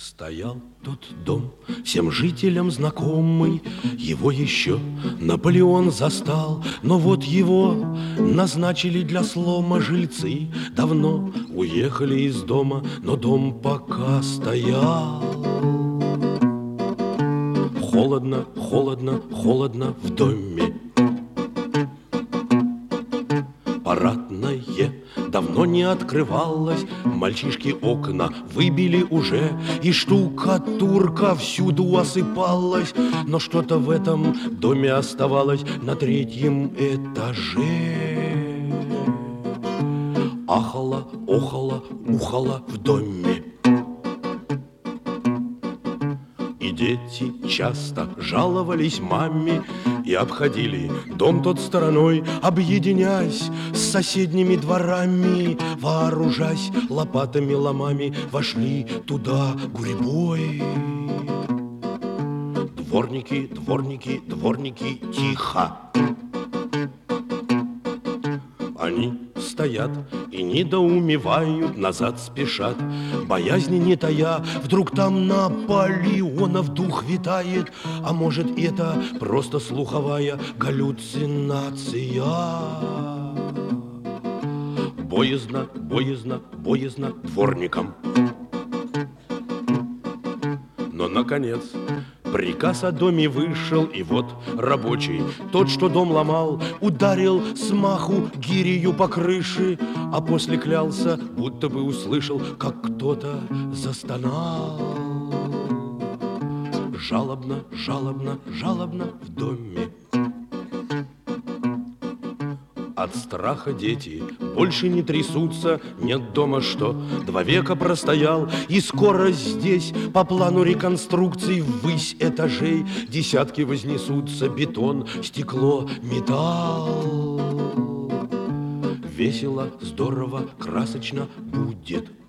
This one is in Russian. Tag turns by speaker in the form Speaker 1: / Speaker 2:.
Speaker 1: Стоял тот дом, всем жителям знакомый, его еще Наполеон застал, но вот его назначили для слома жильцы. Давно уехали из дома, но дом пока стоял. Холодно, холодно, холодно в доме. Парадное давно не открывалось, мальчишки окна выбили уже, и штукатурка всюду осыпалась, но что-то в этом доме оставалось на третьем этаже. Ахало, охало, ухало в доме. И дети часто жаловались маме и обходили дом тот стороной, объединяясь с соседними дворами, вооружаясь лопатами, ломами, вошли туда гурьбой. Дворники, дворники, дворники, тихо! Они стоят и недоумевают, назад спешат, боязни не тая. Вдруг там Наполеонов дух витает, а может, это просто слуховая галлюцинация. Боязно, боязно, боязно дворникам. Но, наконец, приказ о доме вышел, и вот рабочий, тот, что дом ломал, ударил смаху гирью по крыше, а после клялся, будто бы услышал, как кто-то застонал. Жалобно, жалобно, жалобно в доме. От страха дети больше не трясутся, нет дома что 2 века простоял, и скоро здесь по плану реконструкции ввысь этажей десятки вознесутся: бетон, стекло, металл. Весело, здорово, красочно будет.